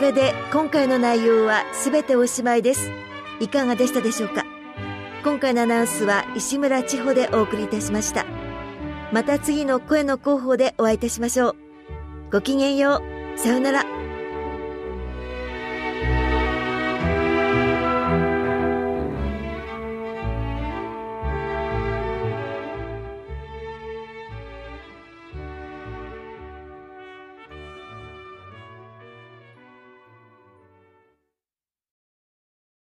れで今回の内容はすべておしまいです。いかがでしたでしょうか。今回のアナウンスは石村千穂でお送りいたしました。また次の声の広報でお会いいたしましょう。ごきげんよう。さようなら。